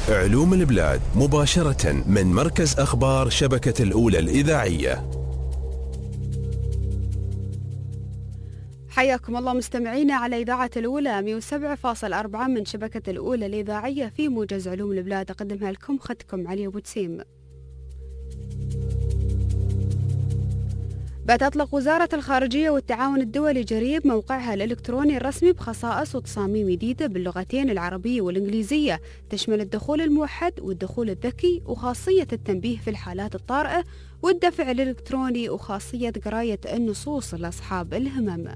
علوم البلاد مباشرة من مركز أخبار شبكة الأولى الإذاعية. حياكم الله مستمعينا على إذاعة الأولى 107.4 من شبكة الأولى الإذاعية في موجز علوم البلاد. أقدمها لكم أختكم علي أبو تسيم. بتطلق وزارة الخارجية والتعاون الدولي جريب موقعها الإلكتروني الرسمي بخصائص وتصاميم جديدة باللغتين العربية والإنجليزية تشمل الدخول الموحد والدخول الذكي وخاصية التنبيه في الحالات الطارئة والدفع الإلكتروني وخاصية قراية النصوص لأصحاب الهمم.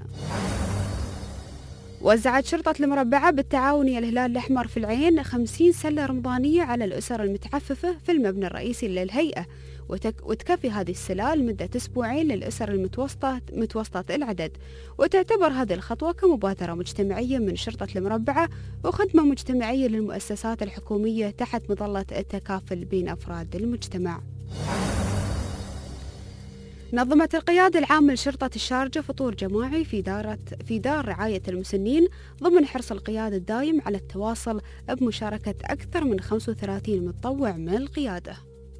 وزعت شرطة المربعة بالتعاون يا الهلال الأحمر في العين 50 سلة رمضانية على الأسر المتعففة في المبنى الرئيسي للهيئة، وتكفي هذه السلال لمدة أسبوعين للأسر متوسطة العدد. وتعتبر هذه الخطوة كمبادرة مجتمعية من شرطة المربعة وخدمة مجتمعية للمؤسسات الحكومية تحت مظلة التكافل بين أفراد المجتمع. نظمت القيادة العامة لشرطة الشارجة فطور جماعي في دار رعاية المسنين ضمن حرص القيادة الدايم على التواصل بمشاركة أكثر من 35 متطوع من القيادة.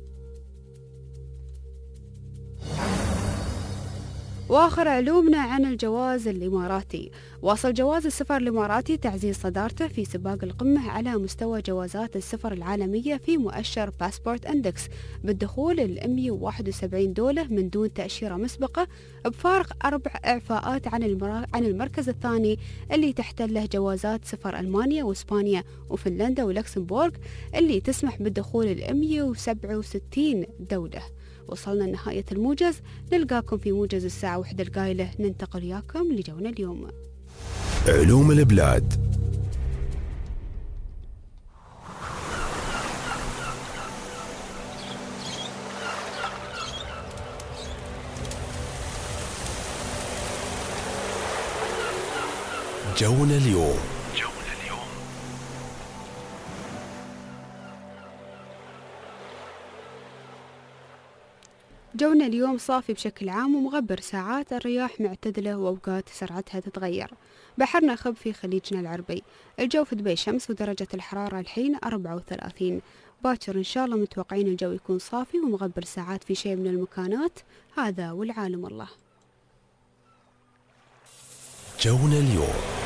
وآخر علومنا عن الجواز الإماراتي. واصل جواز السفر الإماراتي تعزيز صدارته في سباق القمة على مستوى جوازات السفر العالمية في مؤشر باسبورت اندكس بالدخول 171 دولة من دون تأشيرة مسبقة بفارق 4 إعفاءات عن المركز الثاني اللي تحتله جوازات سفر ألمانيا وإسبانيا وفنلندا ولكسمبورغ اللي تسمح بالدخول 167 دولة. وصلنا لنهاية الموجز، نلقاكم في موجز الساعة 1 القايلة. ننتقل وياكم لجونا اليوم. علوم البلاد. جونا اليوم. جونا اليوم صافي بشكل عام ومغبر ساعات، الرياح معتدلة وأوقات سرعتها تتغير. بحرنا خب في خليجنا العربي. الجو في دبي شمس ودرجة الحرارة الحين 34. باكر إن شاء الله متوقعين الجو يكون صافي ومغبر ساعات في شيء من المكانات. هذا والعالم الله. جونا اليوم.